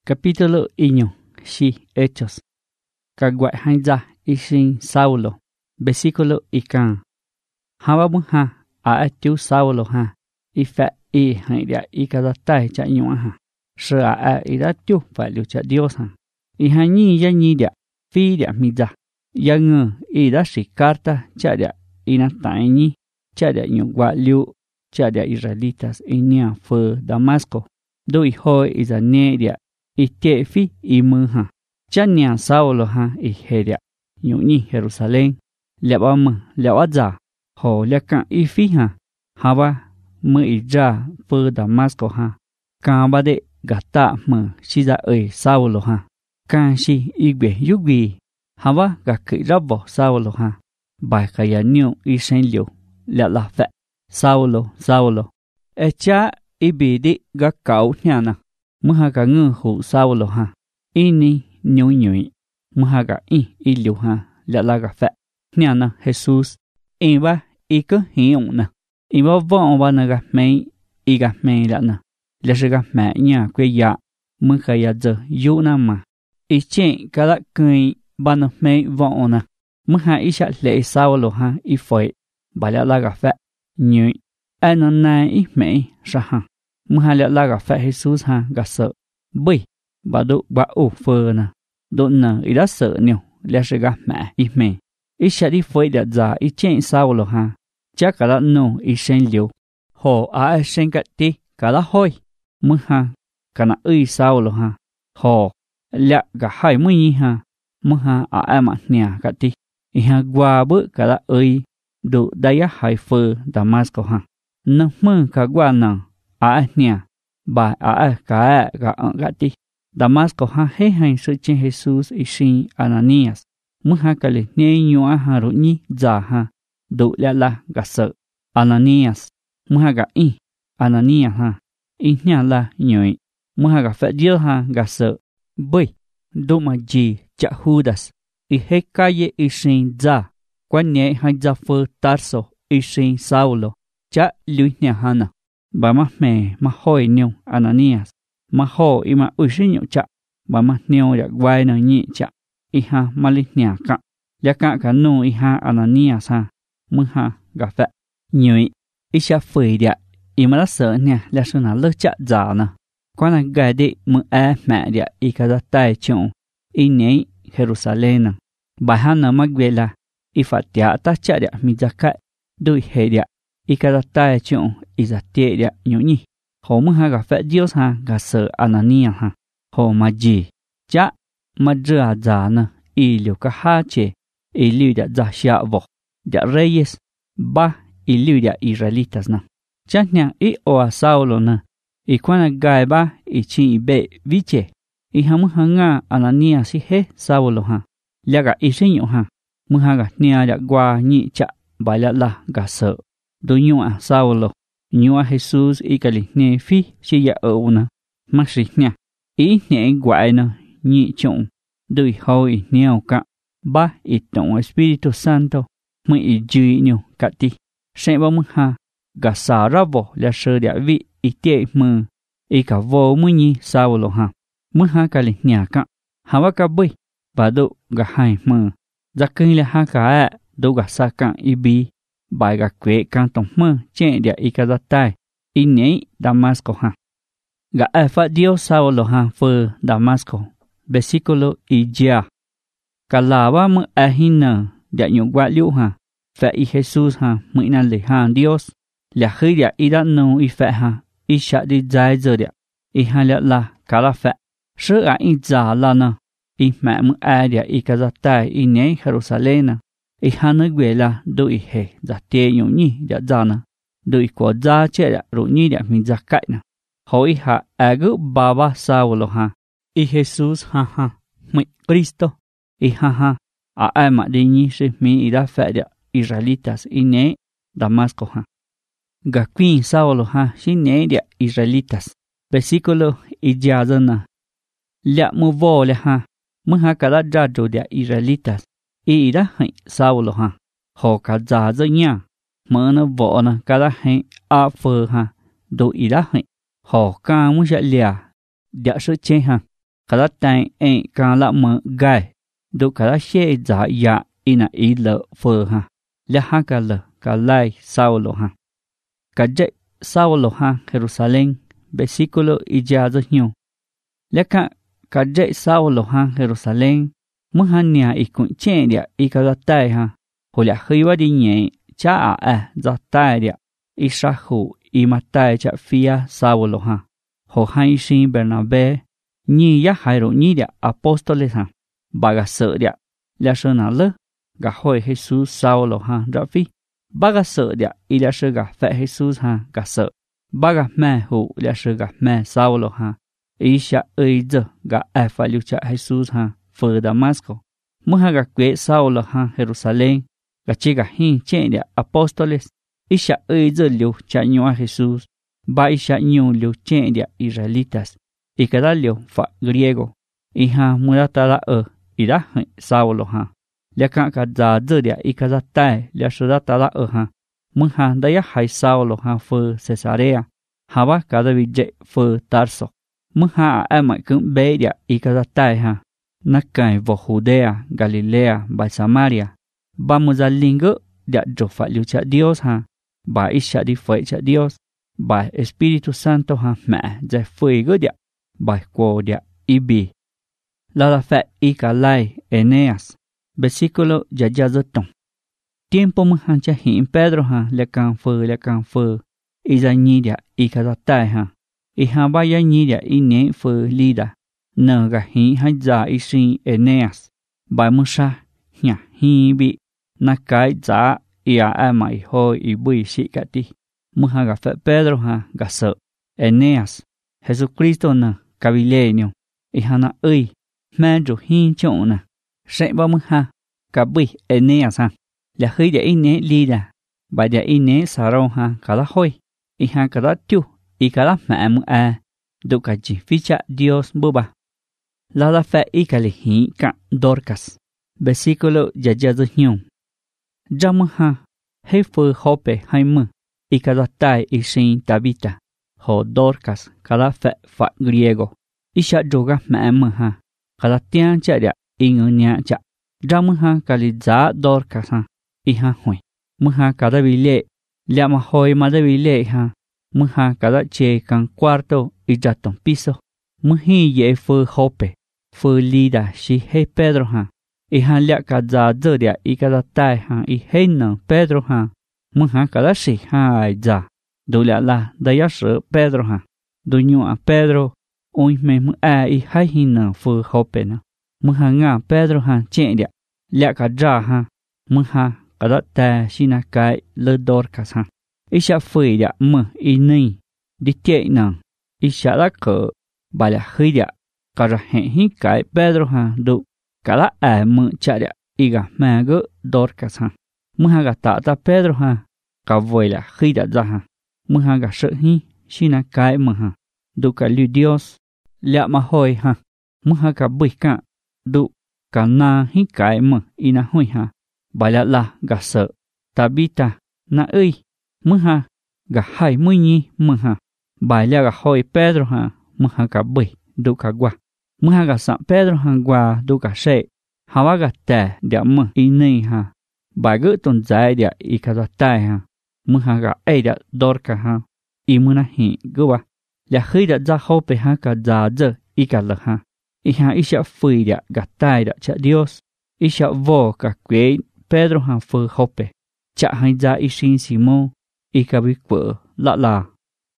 Capítulo 1, sí, Hechos. Kagwai hanja ishin Saulo. Versículo ikan. Hawa ha a atiu Saulo ha. Ifa hairia ikadatai cha nyua ha. Shra a idatiu fa liu cha Dios ha. Ihani ya ni dia fi dia miza. Yang ida shi karta cha dia inatai ni cha dia nyua liu cha dia Israelitas inia fu Damasco. Do ihoi izane dia ite fi imuha. Chania Saulo ha iheria. Nyuni Jerusalem. Lewam lewaza. Ho lekan ifi ha. Hawa mu ija fu Damasco ha. Kambade gata mu shiza Saulo ha. Kan shi igbe yugi. Hawa gaki rabo Saulo ha. Bai kaya niu isen liu. La fe. Saulo. Echa ibidi gakau nyana. Muhaga ngu hu Saulo ha. Ini nyui. Muhaga iliu ha. Laga fe. Nyana Jesus. Iba iku hiuna. Iba von wanaga mei. Iga mei lana. Leshiga mei nya kwe ya. Muhaya zo yuna ma. Ichen kada kui banu mei vona. Muha isha le Saulo ha ifoi. Bala laga fe. Nyui. Ano na mei shaha. Muha laga fe Jesus ha gaso. Bui. Badu ba u furna. Dona ida sợ niu. Leshiga mei me. Isha di foi da za ichen Saulo ha. Chắc cả no isen liu. Ho a sen ti cả hoi. Muha kana Saulo ha. Ho lạ ga hai mu ha. Muha a ma nia ti. Iha gwa bu cả do daya hai fu Damasco ha. No mu ka gwa na a nia. Ba a ka ga ti. Damasco ha he hain su chen Jesus isin Ananias. Muha kale ne nyua ha ru ni za ha. Do la ga sợ. Ananias. Muha ga Ananias ha. Nya la nyoi. Muha ga fe Dios ha ga sợ. Bui. Do ma ji cha Judas. I he calle isin za. Quan ne ha za fu Tarso isin Saulo. Cha lu nya hana. Ba ma me ma hoi niu Ananias. Ma ho ima ushi niu cha. Ba ma niu ya gwai na nyi cha. Iha mali nya ka. Ya ka no iha Ananias ha. Muha ga fe. Nyui. Isha fui dia. Ima la sợ nya la suna lơ cha za na. Quan na gai di mu mẹ dia ikada tai chung. Inei Jerusalem. Bahana magvela. Ifatia ta cha dia mizakai. Dui he dia. Ikada tai chung. Izatie dia nyuni. Ho muha ga fe Dios ha ga sợ Ananias ha. Ho ma ji. Cha. Ma dra za na. Iliu ka ha che. Iliu dia za xia vo. Dia reyes. Ba. Iliu dia Israelitas na. Cha nya oa Saulo na. Ikwana gai ba. Ichin ibe viche. Iha muha nga Ananias si he Saulo ha. Liaga isinyo ha. Muha ga nia dia gwa nyi cha. Bala la ga sợ. Do nyua Saulo. Nyua Jesus ikali ne fi si ya na. Masi nya. Ne gwai na nyi chung. Dui hoi niao ka. Ba itong Espiritu Santo. Mu ijui niu ka ti. Sen ba muha. Ga sa rabo la sơ dia vi itie mu. Ika vô mu nyi Saulo ha. Muha kali nya ka. Hawa ka bui. Badu ga hai mu. Zakin la ha ka do ga sa kan ibi. Bai ga kwe kan tong mu chen dia ikadatai. Inei Damasco ha. Ga fa Dios Saulo ha fu Damasco. Versículo ija. Kalaba mu ahina dia nyugwa liu ha. Fa i Jesus ha mu ina le ha Dios. La khi dia ida no i fa ha. I sha di zai zo dia. I ha la kala fa. Shu a i za la na. I ma mu dia i kazatai i ne Jerusalem. I ha na gwe la do i he za te nyu ni dia za na. Do i ko za che dia ru ni dia mi za kai na. Ho i ha agu baba Saulo ha. I Jesus ha. Muy Cristo. I ha. A ma di ni se mi ida fa dia Israelitas i ne Damasco ha. Ga queen Saulo ha si ne dia Israelitas. Versículo ijazana. Lia mu vo le ha. Mu ha kada jajo dia Israelitas. I ida Saulo ha. Ho ka za zo nya. Mu na vo na kada a fu ha. Do ida ho ka mu ja lia. Dia su che ha. Kada tay ka la mở gai, do kada xe giả ya ina ý lợ phơ ha. Lẽ ha ka lợ ka lai Saulo ha. Ka dạy Saulo ha Jerusalén, versículo y ya rất nhiều. Lẽ ka dạy Saulo ha Jerusalén, mơ ha nhà y cũng chê địa y kada tay ha. Hồ lẽ hơi quá đi nhẹ, cha ra tay địa, y sa hủ y mặt tay cha phía Saulo ha. Hồ hai sinh Bernabe, nhi ya hai ro nhi địa apóstoles ha. Baga sợ địa, lẽ sơ nà lơ, gà hồi Jesus Saulo ha ra phi. Baga sợ địa, y lẽ sơ gà phẹ Jesus ha, gà sợ. Baga mẹ hủ lẽ sơ gà mẹ Saulo ha. Y xa ơi dơ gà phải lưu cha Jesus ha, phở Damasco. Mơ ha gà quế Saulo ha Jerusalén, gà chê gà hin chê địa apóstoles. Y xa ơi dơ lưu cha nhua Jesus. Ba y xa nhua lưu chê địa Israelitas. Y cada lưu phạ griego. Y ha mura ta da y da hạnh Saulo ha. Lẽ cả giá dơ địa y cả giá tài lẽ sơ da ta da ha. Mơ ha da ya hai Saulo ha phơ Caesarea. Ha ba cả da vi dạy phơ Tarso. Mơ ha mãi cứng bế địa y cả giá tài ha. Nà cài vô Judea, Galilea, bài Samaria. Ba mơ ra linh gỡ địa rổ phải lưu cha Dios ha. Ba y xa đi phẩy cha Dios. Ba Espíritu Santo ha mẹ giải phơi gỡ địa. Bài cô địa y bì. La fe y calai Eneas. Versículo ya rất tổng. Tiempo mơ han cha hiện Pedro ha le can phơ. Y ra nhi địa y cả giá tài ha. Y ha ba ya nhi địa y nhé phơ lida. Nờ gà hí hay giả y sinh Eneas. Bài mơ sa, nhả hí bị. Nà cái giả y mày hôi y bùi sĩ cả đi. Mơ ha gà phép Pedro ha gà sợ. Eneas, Jesucristo nà, cà bì lê nhiều. Y ha nà ơi, mẹ rủ hí chỗ nà. Sẽ bao mơ ha, cà bùi Eneas ha. Là hơi để y nế ly đà. Bài để y nế xà rau ha cả lá hôi. Y ha cả lá chu, y cả lá mẹ mơ Đủ cả chỉ phi cha Dios bô bà. La fe y calihi ca Dorcas. Versículo ya rất nhiều. Jam ha, hei phơ hope hai mơ. Y cada tai y sinh Tabita. Ho Dorcas, cada fe fa griego. Y xa droga mẹ mơ ha. Cada tian cha địa y ngư nhà cha. Jam ha cali za Dorcas ha. Y ha hui. Mơ ha cada vi lệ. Lea ma hoi ma da vi lệ ha. Mơ ha cada che can cuarto y jaton piso. Mơ hi ye phơ hope. Phơ lida si hei Pedro ha. Y ha lea ka za dơ địa y ka da tai ha y hei nâng Pedro ha. Mơ ha ka da si ha ai za. Đồ lea la da ya sơ Pedro ha. Đồ nhua Pedro. Ôi mê mơ y hai hi nâng phơ hope na. Mơ ha ngā Pedro ha chē địa. Lea ka za ha. Mơ ha ka da tai si na kai lơ Dorcas ha. Y xa phơi địa mơ y nây. Đi tiệ nâng. Y xa da cỡ. Bà lea hơi địa. Cả ra hẹn hí cái Pedro ha đủ. Cả là mơ chạ địa. Y gà mẹ gỡ Dorcas ha. Mơ ha gà tạ ta Pedro ha. Cả vội là khi đã ra ha. Mơ ha gà sợ hí. Xí na cái mơ ha. Đủ cả lưu Dios. Lẹ mà hồi ha. Mơ ha gà bùi cả. Đủ. Cả na hí cái mơ. Y na hồi ha. Bà lẹ là gà sợ. Tabita. Na ơi. Mơ ha. Gà hai mươi nhi mơ ha. Bà lẹ gà hồi Pedro ha. Mơ ha gà bùi. Đủ cả qua. Mơ ha gà sẵn Pedro ha qua đủ cả sệ. Hà wá gà tè địa mơ y nê ha. Bà gỡ tồn dài địa y cả ra tai ha. Mơ ha gà ê địa Dorcas ha. Y mơ na hì gỡ wá. Là khơi địa ra hô bê ha cả giá dơ y cả lợ ha. Y ha y xa phơi địa gà tai địa chạ Dios. Y xa vô cả quế Pedro ha phơi hô bê. Chạ hành ra y sinh Simon. Y cả bí quở lạ là.